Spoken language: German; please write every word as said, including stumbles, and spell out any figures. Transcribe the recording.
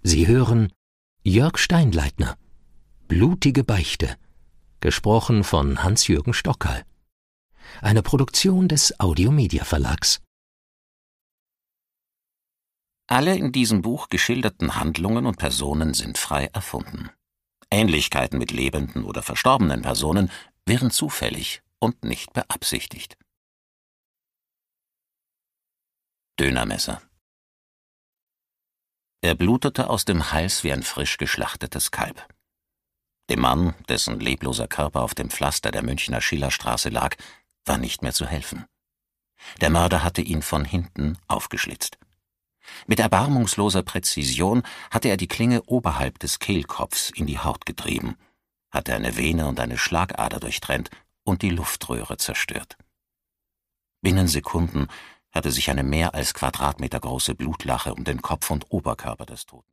Sie hören Jörg Steinleitner, Blutige Beichte, gesprochen von Hans-Jürgen Stockerl. Eine Produktion des Audio-Media Verlags. Alle in diesem Buch geschilderten Handlungen und Personen sind frei erfunden. Ähnlichkeiten mit lebenden oder verstorbenen Personen wären zufällig und nicht beabsichtigt. Dönermesser. Er blutete aus dem Hals wie ein frisch geschlachtetes Kalb. Dem Mann, dessen lebloser Körper auf dem Pflaster der Münchner Schillerstraße lag, war nicht mehr zu helfen. Der Mörder hatte ihn von hinten aufgeschlitzt. Mit erbarmungsloser Präzision hatte er die Klinge oberhalb des Kehlkopfs in die Haut getrieben, hatte eine Vene und eine Schlagader durchtrennt und die Luftröhre zerstört. Binnen Sekunden hatte sich eine mehr als Quadratmeter große Blutlache um den Kopf und Oberkörper des Toten